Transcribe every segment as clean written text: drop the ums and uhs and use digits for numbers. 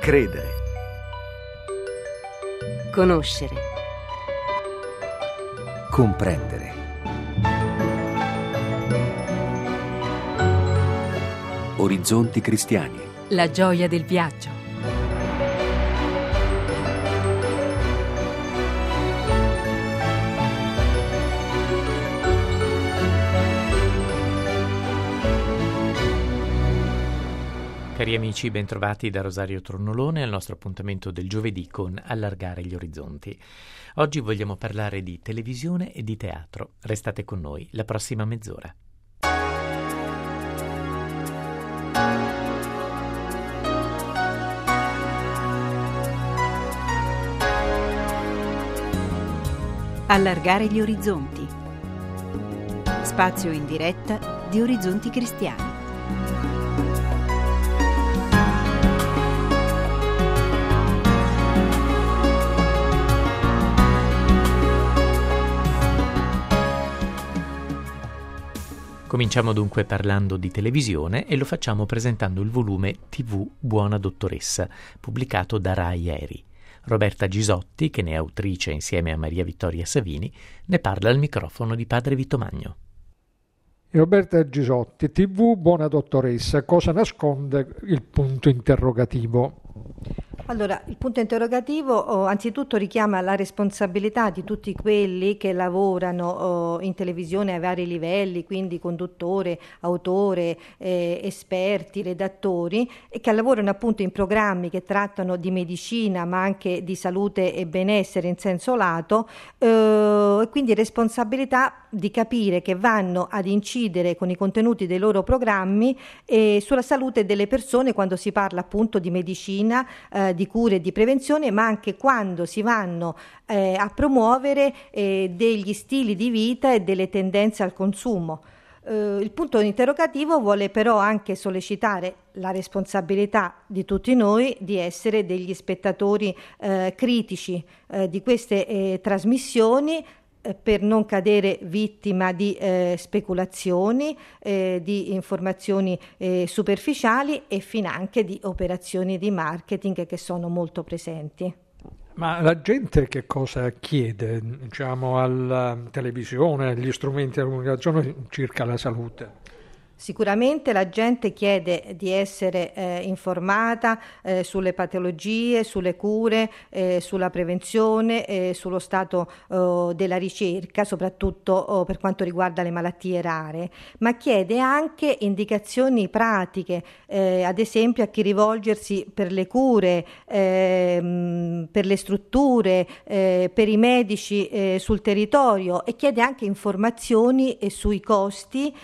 Credere. Conoscere. Comprendere. Orizzonti cristiani. La gioia del viaggio. Cari amici, bentrovati da Rosario Tornolone al nostro appuntamento del giovedì con Allargare gli orizzonti. Oggi vogliamo parlare di televisione e di teatro. Restate con noi la prossima mezz'ora. Allargare gli orizzonti. Spazio in diretta di Orizzonti Cristiani. Cominciamo dunque parlando di televisione e lo facciamo presentando il volume TV Buona Dottoressa, pubblicato da Rai ieri. Roberta Gisotti, che ne è autrice insieme a Maria Vittoria Savini, ne parla al microfono di padre Vito Magno. Roberta Gisotti, TV Buona Dottoressa, cosa nasconde il punto interrogativo? Allora, il punto interrogativo anzitutto richiama la responsabilità di tutti quelli che lavorano in televisione ai vari livelli, quindi conduttore, autore, esperti, redattori, e che lavorano appunto in programmi che trattano di medicina ma anche di salute e benessere in senso lato, e quindi responsabilità di capire che vanno ad incidere con i contenuti dei loro programmi sulla salute delle persone quando si parla appunto di medicina, di cure e di prevenzione, ma anche quando si vanno a promuovere degli stili di vita e delle tendenze al consumo. Il punto interrogativo vuole però anche sollecitare la responsabilità di tutti noi di essere degli spettatori critici di queste trasmissioni, per non cadere vittima di speculazioni, di informazioni superficiali e finanche di operazioni di marketing che sono molto presenti. Ma la gente che cosa chiede, diciamo, alla televisione, agli strumenti di comunicazione circa la salute? Sicuramente la gente chiede di essere informata sulle patologie, sulle cure, sulla prevenzione, sullo stato della ricerca, soprattutto per quanto riguarda le malattie rare, ma chiede anche indicazioni pratiche, ad esempio a chi rivolgersi per le cure, per le strutture, per i medici sul territorio, e chiede anche informazioni sui costi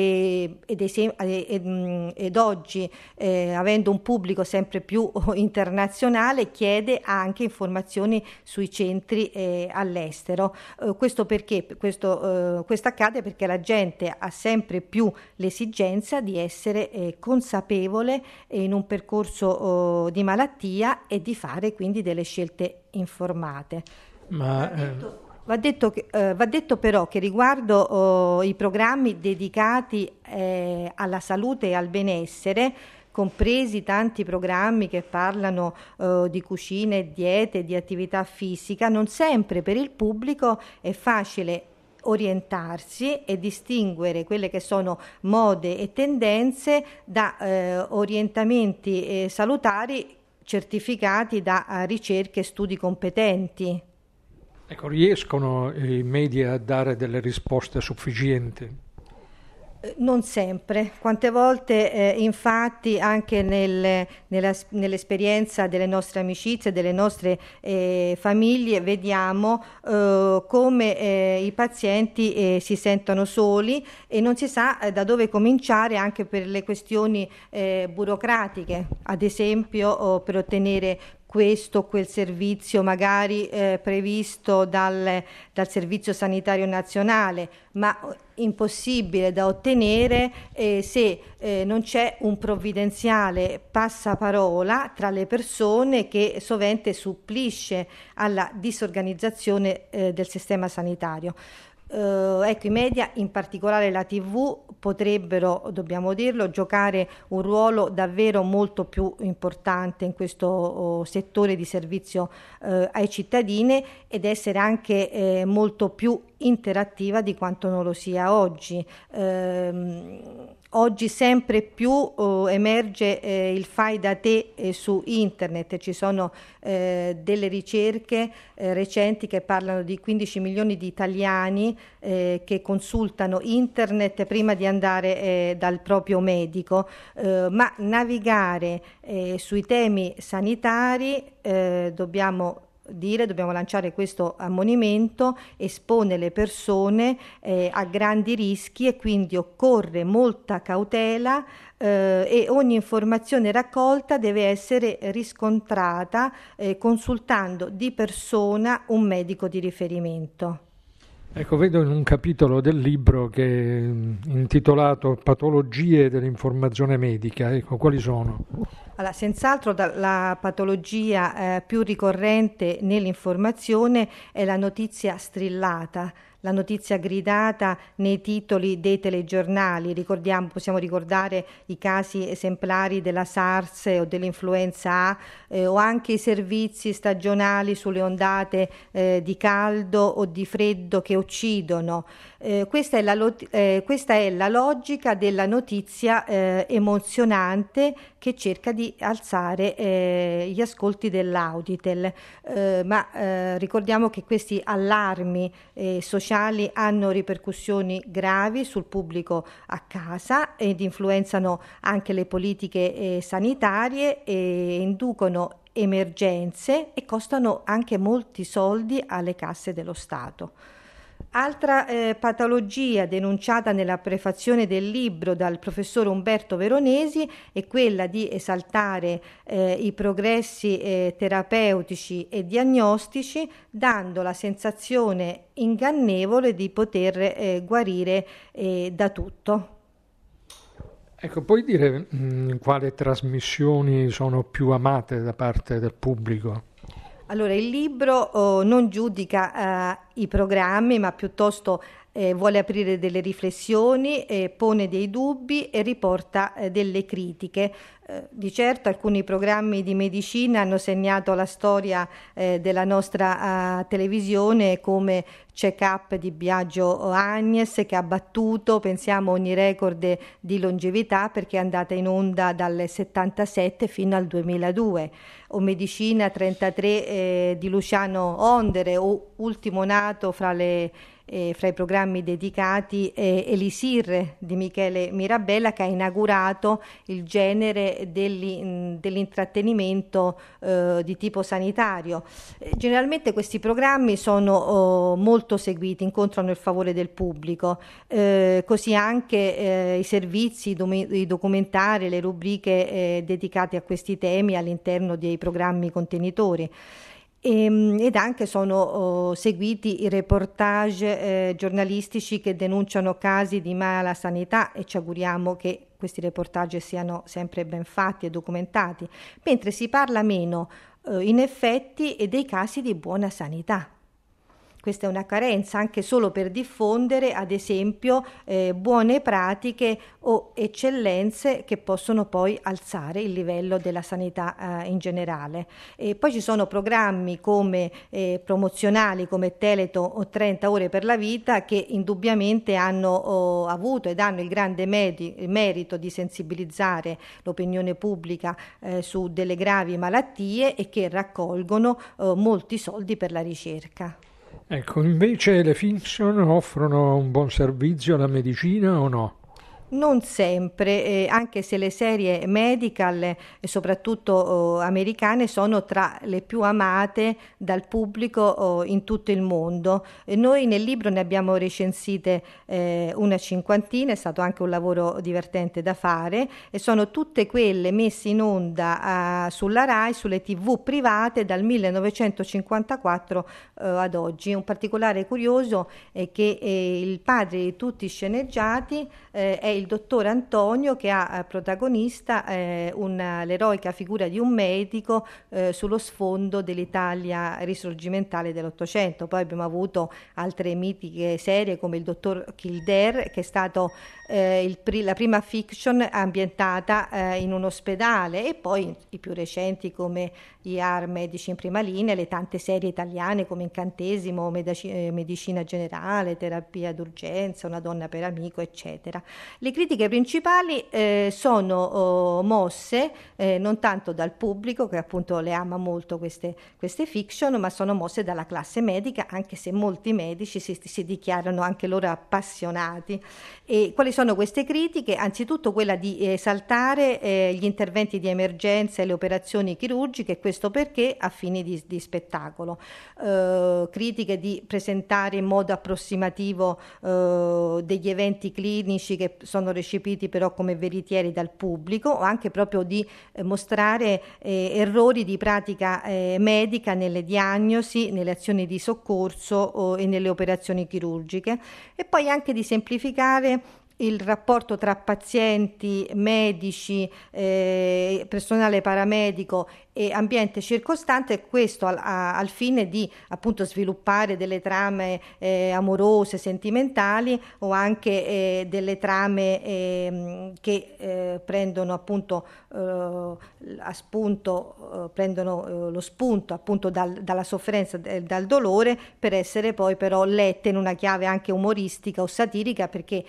ed oggi, avendo un pubblico sempre più internazionale, chiede anche informazioni sui centri all'estero. Questo perché? Questo accade perché la gente ha sempre più l'esigenza di essere consapevole in un percorso di malattia e di fare quindi delle scelte informate. Va detto però che riguardo i programmi dedicati alla salute e al benessere, compresi tanti programmi che parlano di cucina e diete, di attività fisica, non sempre per il pubblico è facile orientarsi e distinguere quelle che sono mode e tendenze da orientamenti salutari certificati da ricerche e studi competenti. Ecco, riescono i media a dare delle risposte sufficienti? Non sempre, quante volte infatti anche nell'esperienza delle nostre amicizie, delle nostre famiglie, vediamo come i pazienti si sentono soli e non si sa da dove cominciare, anche per le questioni burocratiche, ad esempio per ottenere questo o quel servizio magari previsto dal Servizio Sanitario Nazionale, ma impossibile da ottenere se non c'è un provvidenziale passaparola tra le persone che sovente supplisce alla disorganizzazione del sistema sanitario. Ecco, i media, in particolare la TV, potrebbero, dobbiamo dirlo, giocare un ruolo davvero molto più importante in questo settore di servizio ai cittadini, ed essere anche molto più interattiva di quanto non lo sia oggi. Oggi sempre più emerge il fai da te su internet. Ci sono delle ricerche recenti che parlano di 15 milioni di italiani che consultano internet prima di andare dal proprio medico, ma navigare sui temi sanitari, dobbiamo lanciare questo ammonimento, espone le persone a grandi rischi, e quindi occorre molta cautela, e ogni informazione raccolta deve essere riscontrata consultando di persona un medico di riferimento. Ecco, vedo in un capitolo del libro che è intitolato Patologie dell'informazione medica. Ecco, quali sono? Allora, senz'altro la patologia più ricorrente nell'informazione è la notizia strillata, la notizia gridata nei titoli dei telegiornali. Possiamo ricordare i casi esemplari della SARS o dell'influenza A, o anche i servizi stagionali sulle ondate di caldo o di freddo che uccidono. Questa è la logica della notizia emozionante che cerca di alzare gli ascolti dell'Auditel, ma ricordiamo che questi allarmi sociali hanno ripercussioni gravi sul pubblico a casa ed influenzano anche le politiche sanitarie, e inducono emergenze e costano anche molti soldi alle casse dello Stato. Altra patologia denunciata nella prefazione del libro dal professor Umberto Veronesi è quella di esaltare i progressi terapeutici e diagnostici, dando la sensazione ingannevole di poter guarire da tutto. Ecco, puoi dire quali trasmissioni sono più amate da parte del pubblico? Allora, il libro non giudica i programmi, ma piuttosto vuole aprire delle riflessioni, pone dei dubbi e riporta delle critiche. Di certo alcuni programmi di medicina hanno segnato la storia della nostra televisione, come Check-up di Biagio Agnes, che ha battuto, pensiamo, ogni record di longevità, perché è andata in onda dal 77 fino al 2002, o Medicina 33 di Luciano Ondere, o Ultimo Nato fra i programmi dedicati, Elisir di Michele Mirabella, che ha inaugurato il genere dell'intrattenimento di tipo sanitario. Generalmente questi programmi sono molto seguiti, incontrano il favore del pubblico, così anche i servizi, i documentari, le rubriche dedicate a questi temi all'interno dei programmi contenitori. Ed anche sono seguiti i reportage giornalistici che denunciano casi di mala sanità, e ci auguriamo che questi reportage siano sempre ben fatti e documentati, mentre si parla meno in effetti dei casi di buona sanità. Questa è una carenza, anche solo per diffondere, ad esempio, buone pratiche o eccellenze che possono poi alzare il livello della sanità in generale. E poi ci sono programmi come promozionali come Teleton o 30 ore per la vita, che indubbiamente hanno avuto ed hanno il grande merito di sensibilizzare l'opinione pubblica su delle gravi malattie, e che raccolgono molti soldi per la ricerca. Ecco, invece le fiction offrono un buon servizio alla medicina o no? Non sempre, anche se le serie medical e soprattutto americane sono tra le più amate dal pubblico in tutto il mondo. Noi nel libro ne abbiamo recensite una cinquantina, è stato anche un lavoro divertente da fare, e sono tutte quelle messe in onda sulla Rai, sulle TV private dal 1954 ad oggi. Un particolare curioso è che il padre di tutti i sceneggiati è il dottor Antonio, che ha protagonista l'eroica figura di un medico sullo sfondo dell'Italia risorgimentale dell'Ottocento. Poi abbiamo avuto altre mitiche serie come il dottor Kildare, che è stato la prima fiction ambientata in un ospedale, e poi i più recenti come IAR Medici in prima linea, le tante serie italiane come Incantesimo, Medicina generale, Terapia d'urgenza, Una donna per amico, eccetera. Le critiche principali sono mosse non tanto dal pubblico, che appunto le ama molto queste fiction, ma sono mosse dalla classe medica, anche se molti medici si dichiarano anche loro appassionati. E quali sono queste critiche? Anzitutto quella di esaltare gli interventi di emergenza e le operazioni chirurgiche, questo perché a fini di spettacolo. Critiche di presentare in modo approssimativo degli eventi clinici che sono recepiti però come veritieri dal pubblico, o anche proprio di mostrare errori di pratica medica nelle diagnosi, nelle azioni di soccorso e nelle operazioni chirurgiche, e poi anche di semplificare il rapporto tra pazienti, medici, personale paramedico e ambiente circostante, questo al fine di appunto sviluppare delle trame amorose, sentimentali, o anche delle trame che prendono appunto prendono lo spunto appunto dalla sofferenza, dal dolore, per essere poi però lette in una chiave anche umoristica o satirica, perché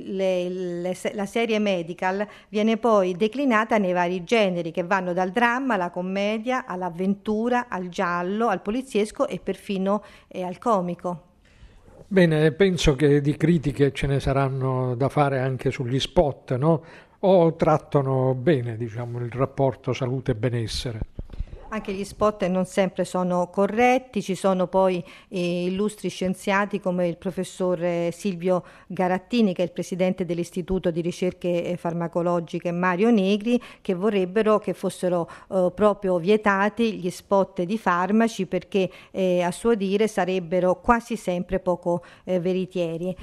la serie medical viene poi declinata nei vari generi, che vanno dal dramma alla commedia, all'avventura, al giallo, al poliziesco e perfino al comico. Bene, penso che di critiche ce ne saranno da fare anche sugli spot, no? O trattano bene, diciamo, il rapporto salute-benessere? Anche gli spot non sempre sono corretti, ci sono poi illustri scienziati come il professor Silvio Garattini, che è il presidente dell'Istituto di Ricerche Farmacologiche Mario Negri, che vorrebbero che fossero proprio vietati gli spot di farmaci, perché a suo dire sarebbero quasi sempre poco veritieri.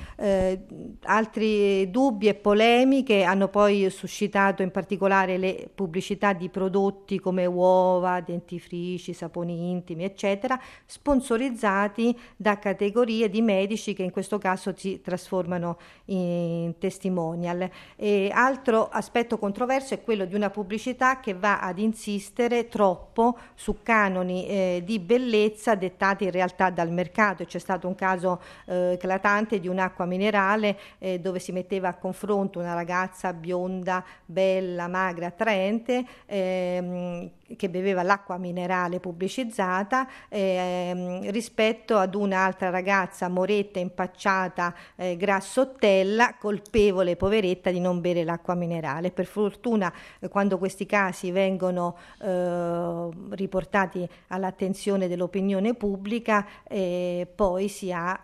Altri dubbi e polemiche hanno poi suscitato in particolare le pubblicità di prodotti come uova, dentifrici, saponi intimi, eccetera, sponsorizzati da categorie di medici che in questo caso si trasformano in testimonial. E altro aspetto controverso è quello di una pubblicità che va ad insistere troppo su canoni di bellezza dettati in realtà dal mercato. C'è stato un caso eclatante di un'acqua minerale dove si metteva a confronto una ragazza bionda, bella, magra, attraente, che beveva l'acqua minerale pubblicizzata rispetto ad un'altra ragazza moretta, impacciata, grassottella, colpevole, poveretta, di non bere l'acqua minerale. Per fortuna quando questi casi vengono riportati all'attenzione dell'opinione pubblica poi si ha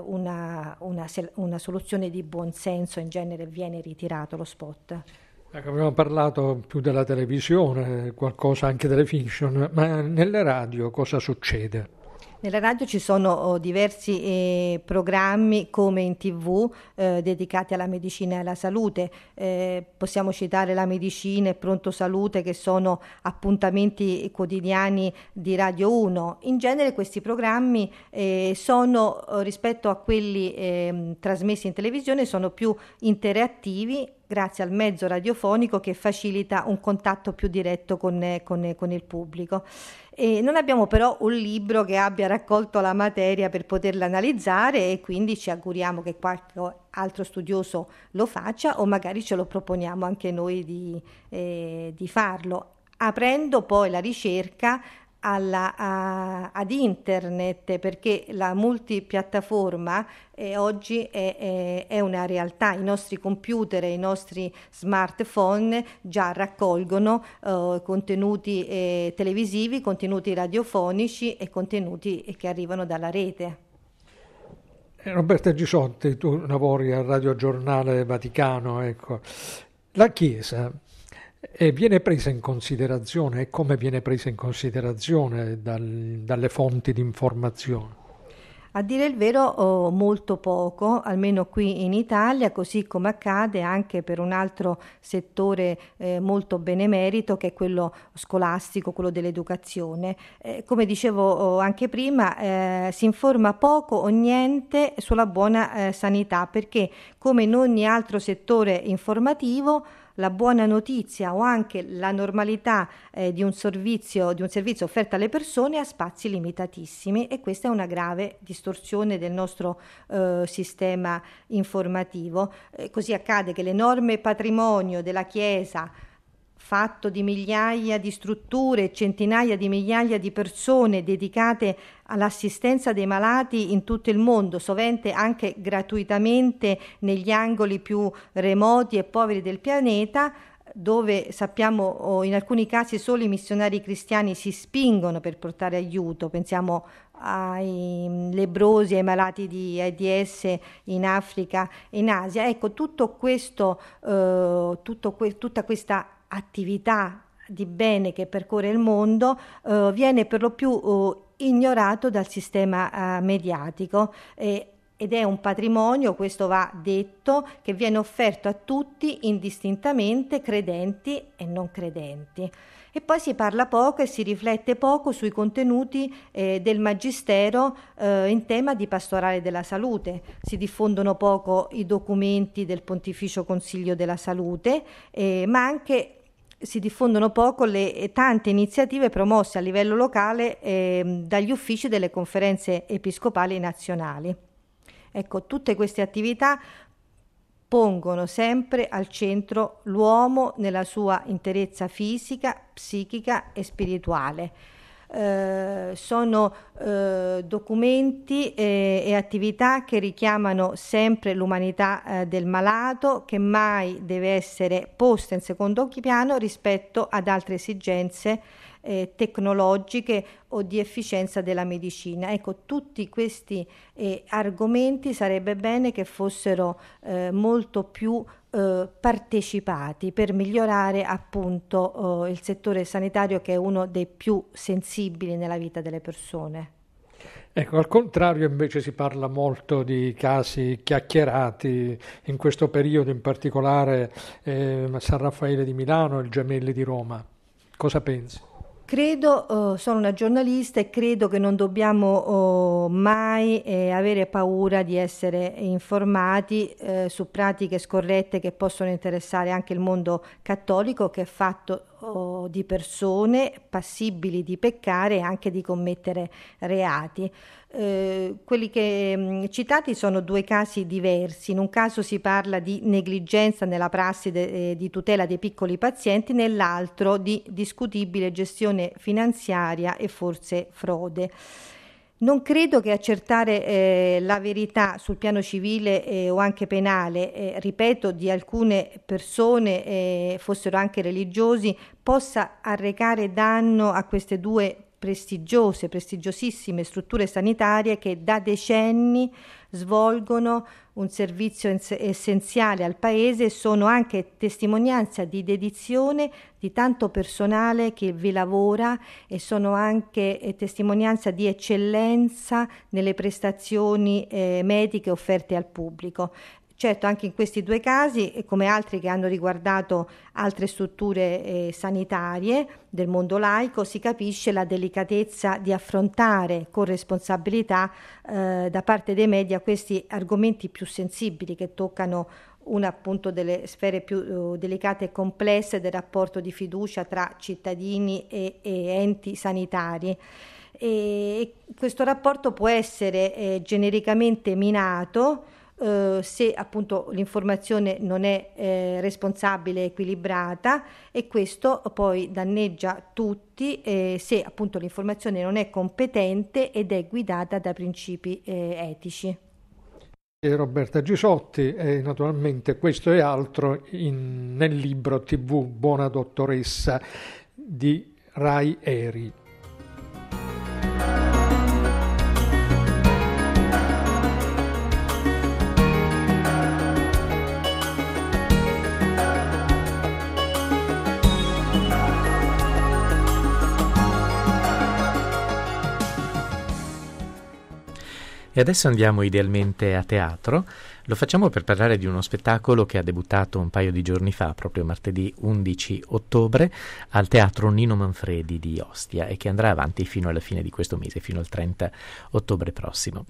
una soluzione di buon senso, in genere viene ritirato lo spot. Abbiamo parlato più della televisione, qualcosa anche delle fiction, ma nelle radio cosa succede? Nella radio ci sono diversi programmi, come in TV, dedicati alla medicina e alla salute. Possiamo citare La Medicina e Pronto Salute, che sono appuntamenti quotidiani di Radio 1. In genere questi programmi sono, rispetto a quelli trasmessi in televisione, sono più interattivi, grazie al mezzo radiofonico che facilita un contatto più diretto con il pubblico. E non abbiamo però un libro che abbia raccolto la materia per poterla analizzare, e quindi ci auguriamo che qualche altro studioso lo faccia, o magari ce lo proponiamo anche noi di farlo, aprendo poi la ricerca ad internet, perché la multipiattaforma oggi è una realtà. I nostri computer e i nostri smartphone già raccolgono contenuti televisivi, contenuti radiofonici e contenuti che arrivano dalla rete. Roberta Gisotti, tu lavori al Radiogiornale Vaticano, ecco. La Chiesa viene presa in considerazione, e come viene presa in considerazione dalle fonti di informazione? A dire il vero, molto poco, almeno qui in Italia, così come accade anche per un altro settore molto benemerito, che è quello scolastico, quello dell'educazione. Come dicevo anche prima, si informa poco o niente sulla buona sanità, perché come in ogni altro settore informativo, la buona notizia o anche la normalità di un servizio offerto alle persone ha spazi limitatissimi, e questa è una grave distorsione del nostro sistema informativo. Così accade che l'enorme patrimonio della Chiesa, fatto di migliaia di strutture, centinaia di migliaia di persone dedicate all'assistenza dei malati in tutto il mondo, sovente anche gratuitamente negli angoli più remoti e poveri del pianeta, dove sappiamo in alcuni casi solo i missionari cristiani si spingono per portare aiuto. Pensiamo ai lebbrosi, ai malati di AIDS in Africa e in Asia. Ecco, tutta questa attività di bene che percorre il mondo viene per lo più ignorato dal sistema mediatico, ed è un patrimonio, questo va detto, che viene offerto a tutti indistintamente, credenti e non credenti. E poi si parla poco e si riflette poco sui contenuti del magistero in tema di pastorale della salute. Si diffondono poco i documenti del Pontificio Consiglio della Salute, ma anche si diffondono poco le tante iniziative promosse a livello locale dagli uffici delle conferenze episcopali nazionali. Ecco, tutte queste attività pongono sempre al centro l'uomo nella sua interezza fisica, psichica e spirituale. Sono documenti e attività che richiamano sempre l'umanità del malato, che mai deve essere posta in secondo piano rispetto ad altre esigenze tecnologiche o di efficienza della medicina. Ecco, tutti questi argomenti sarebbe bene che fossero molto più partecipati per migliorare appunto il settore sanitario, che è uno dei più sensibili nella vita delle persone. Ecco, al contrario invece si parla molto di casi chiacchierati in questo periodo, in particolare San Raffaele di Milano e il Gemelli di Roma. Cosa pensi? Credo, sono una giornalista e credo che non dobbiamo mai avere paura di essere informati su pratiche scorrette che possono interessare anche il mondo cattolico, che è fatto di persone passibili di peccare e anche di commettere reati. Quelli che citati sono due casi diversi. In un caso si parla di negligenza nella prassi di tutela dei piccoli pazienti, nell'altro di discutibile gestione finanziaria e forse frode. Non credo che accertare la verità sul piano civile o anche penale, ripeto, di alcune persone, fossero anche religiosi, possa arrecare danno a queste due prestigiosissime strutture sanitarie che da decenni svolgono un servizio essenziale al Paese e sono anche testimonianza di dedizione di tanto personale che vi lavora, e sono anche testimonianza di eccellenza nelle prestazioni mediche offerte al pubblico. Certo, anche in questi due casi, come altri che hanno riguardato altre strutture sanitarie del mondo laico, si capisce la delicatezza di affrontare con responsabilità da parte dei media questi argomenti più sensibili, che toccano una appunto delle sfere più delicate e complesse del rapporto di fiducia tra cittadini e enti sanitari. E questo rapporto può essere genericamente minato se appunto l'informazione non è responsabile e equilibrata, e questo poi danneggia tutti se appunto l'informazione non è competente ed è guidata da principi etici. Roberta Gisotti, e naturalmente questo e altro nel libro TV Buona Dottoressa di Rai Eri. E E adesso andiamo idealmente a teatro. Lo facciamo per parlare di uno spettacolo che ha debuttato un paio di giorni fa, proprio martedì 11 ottobre, al Teatro Nino Manfredi di Ostia e che andrà avanti fino alla fine di questo mese, fino al 30 ottobre prossimo.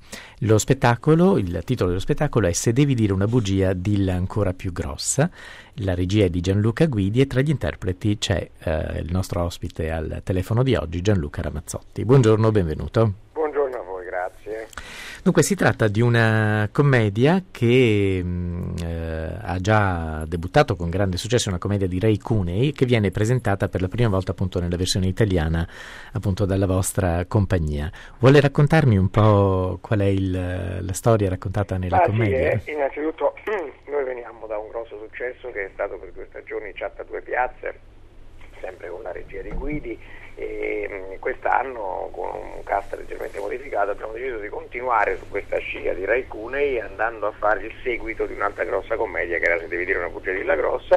Il titolo dello spettacolo è Se devi dire una bugia, dilla ancora più grossa. La regia è di Gianluca Guidi e tra gli interpreti c'è il nostro ospite al telefono di oggi, Gianluca Ramazzotti. Buongiorno, benvenuto. Buongiorno a voi, grazie. Dunque si tratta di una commedia che ha già debuttato con grande successo, una commedia di Ray Cuney che viene presentata per la prima volta appunto nella versione italiana appunto dalla vostra compagnia. Vuole raccontarmi un po' qual è la storia raccontata nella commedia? Sì, innanzitutto noi veniamo da un grosso successo che è stato per 2 stagioni Chat a due piazze, sempre con la regia di Guidi, e quest'anno con un cast leggermente modificato abbiamo deciso di continuare su questa scia di Ray Cuney andando a fare il seguito di un'altra grossa commedia che era Se devi dire una bugia, dilla grossa,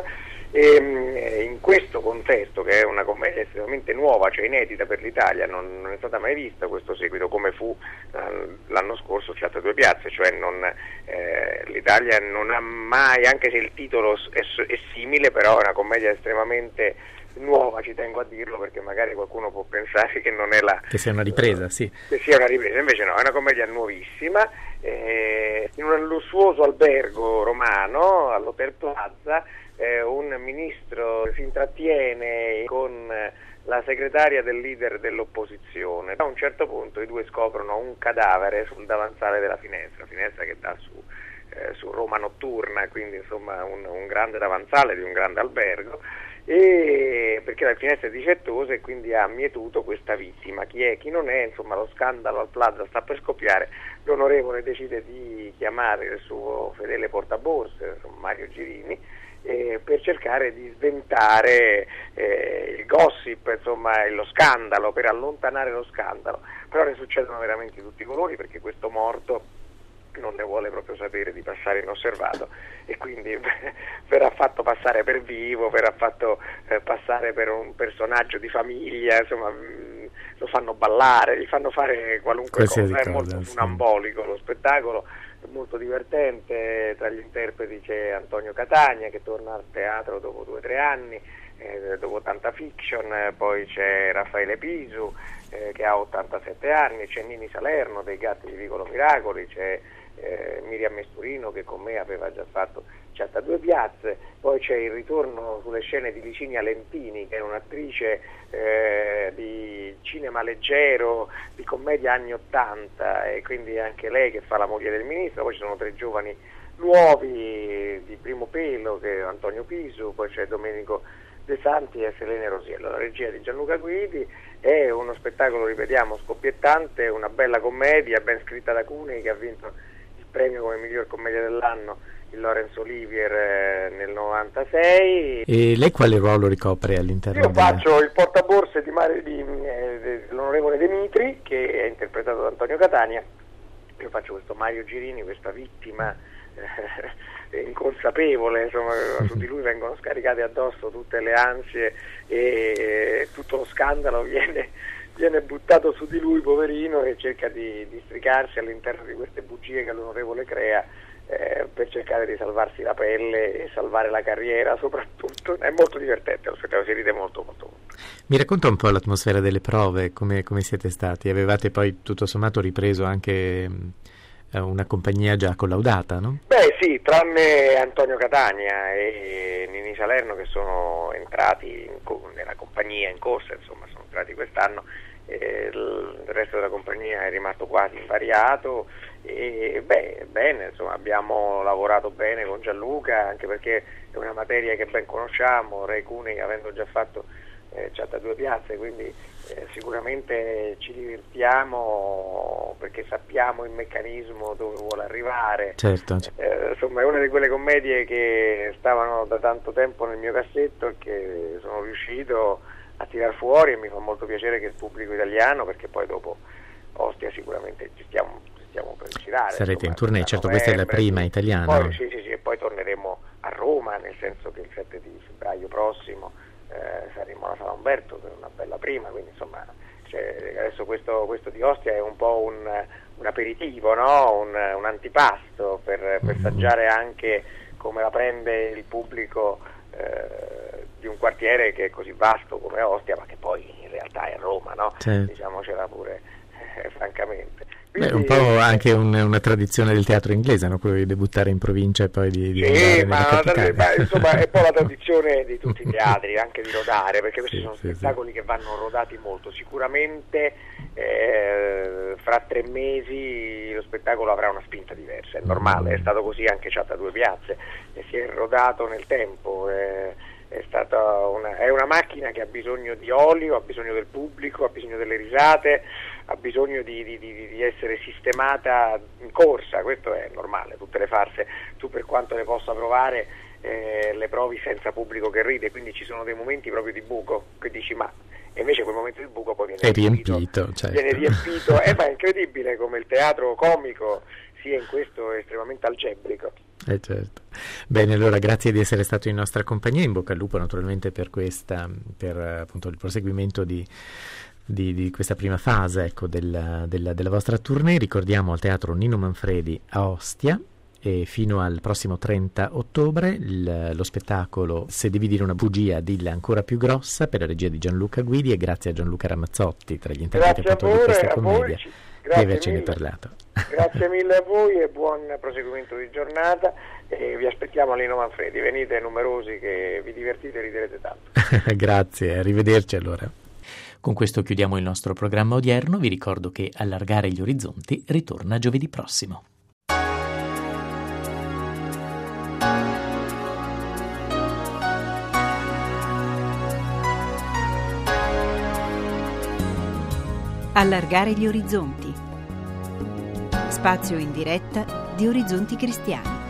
e in questo contesto, che è una commedia estremamente nuova, cioè inedita per l'Italia, non è stata mai vista questo seguito come fu l'anno scorso Chat a due piazze, cioè l'Italia non ha mai, anche se il titolo è simile, però è una commedia estremamente nuova, ci tengo a dirlo perché magari qualcuno può pensare che non è che sia una ripresa, sì. Che sia una ripresa, invece no, è una commedia nuovissima, in un lussuoso albergo romano all'Hotel Plaza, un ministro si intrattiene con la segretaria del leader dell'opposizione. A un certo punto i due scoprono un cadavere sul davanzale della finestra che dà su Roma notturna, quindi insomma un grande davanzale di un grande albergo, e perché la finestra è difettosa e quindi ha mietuto questa vittima. Chi è, chi non è, insomma lo scandalo al Plaza sta per scoppiare. L'onorevole decide di chiamare il suo fedele portaborse, Mario Girini, per cercare di sventare il gossip, insomma lo scandalo, per allontanare lo scandalo. Però ne succedono veramente di tutti i colori, perché questo morto non ne vuole proprio sapere di passare inosservato e quindi verrà fatto passare per vivo, verrà fatto passare per un personaggio di famiglia, insomma lo fanno ballare, gli fanno fare qualunque cosa, è molto funambolico lo spettacolo, è molto divertente. Tra gli interpreti c'è Antonio Catania che torna al teatro dopo 2 o 3 anni, dopo tanta fiction, poi c'è Raffaele Pisu che ha 87 anni, c'è Nini Salerno dei Gatti di Vicolo Miracoli, c'è Miriam Mesturino che con me aveva già fatto Chat a due piazze, poi c'è il ritorno sulle scene di Licinia Lentini che è un'attrice di cinema leggero, di commedia anni 80, e quindi anche lei che fa la moglie del ministro. Poi ci sono 3 giovani nuovi di primo pelo, che è Antonio Pisu, poi c'è Domenico De Santi e Selene Rosiello. La regia di Gianluca Guidi, è uno spettacolo, ripetiamo, scoppiettante, una bella commedia ben scritta da Cuney, che ha vinto il premio come miglior commedia dell'anno, il Laurence Olivier nel 96. E lei quale ruolo ricopre all'interno? Io faccio il portaborse dell'onorevole De Mitri, che è interpretato da Antonio Catania. Io faccio questo Mario Girini, questa vittima inconsapevole, insomma, su di lui vengono scaricate addosso tutte le ansie e tutto lo scandalo viene buttato su di lui, poverino, e cerca di districarsi all'interno di queste bugie che l'onorevole crea per cercare di salvarsi la pelle e salvare la carriera soprattutto. È molto divertente, lo spettacolo, si ride molto molto molto. Mi racconta un po' l'atmosfera delle prove, come siete stati? Avevate poi tutto sommato ripreso anche una compagnia già collaudata, no? Beh sì, tranne Antonio Catania e Nini Salerno che sono entrati nella compagnia in corsa, insomma sono entrati quest'anno, il resto della compagnia è rimasto quasi invariato e bene, insomma abbiamo lavorato bene con Gianluca, anche perché è una materia che ben conosciamo, Ray Cuney avendo già fatto Chat a due piazze, quindi sicuramente ci divertiamo perché sappiamo il meccanismo dove vuole arrivare. Certo. Insomma è una di quelle commedie che stavano da tanto tempo nel mio cassetto e che sono riuscito a tirar fuori, e mi fa molto piacere che il pubblico italiano, perché poi dopo Ostia sicuramente ci stiamo per girare. Sarete insomma, in tournée, certo, novembre, questa è la prima italiana. Poi, sì, e poi torneremo a Roma, nel senso che il 7 di febbraio prossimo saremo alla Sala Umberto per una bella prima, quindi insomma adesso questo di Ostia è un po' un aperitivo, no? un antipasto per assaggiare anche come la prende il pubblico di un quartiere che è così vasto come Ostia, ma che poi in realtà è Roma, no? Certo. Diciamocela pure francamente. Beh, un po' anche una tradizione del teatro inglese, no? Quello di debuttare in provincia e poi di andare nella capitale. Ma insomma è un po' la tradizione di tutti i teatri, anche di rodare, perché questi sono spettacoli che vanno rodati molto. Sicuramente fra 3 mesi lo spettacolo avrà una spinta diversa, è normale, è stato così anche Ciatta Due Piazze, e si è rodato nel tempo. È una macchina che ha bisogno di olio, ha bisogno del pubblico, ha bisogno delle risate, ha bisogno di essere sistemata in corsa. Questo è normale, tutte le farse, tu per quanto le possa provare le provi senza pubblico che ride, quindi ci sono dei momenti proprio di buco che dici ma, e invece quel momento di buco poi viene riempito, certo. Viene riempito, ma è incredibile come il teatro comico sia in questo estremamente algebrico. Certo. Bene, allora grazie di essere stato in nostra compagnia, in bocca al lupo naturalmente per appunto il proseguimento di questa prima fase, ecco, della vostra tournée. Ricordiamo al Teatro Nino Manfredi a Ostia, e fino al prossimo 30 ottobre lo spettacolo Se devi dire una bugia dilla ancora più grossa, per la regia di Gianluca Guidi, e grazie a Gianluca Ramazzotti tra gli interpreti appunto di questa commedia di avercene parlato. Grazie mille a voi e buon proseguimento di giornata, e vi aspettiamo a Nino Manfredi, venite numerosi che vi divertite e riderete tanto. Grazie, arrivederci allora. Con questo chiudiamo il nostro programma odierno. Vi ricordo che Allargare gli orizzonti ritorna giovedì prossimo. Allargare gli orizzonti. Spazio in diretta di Orizzonti Cristiani.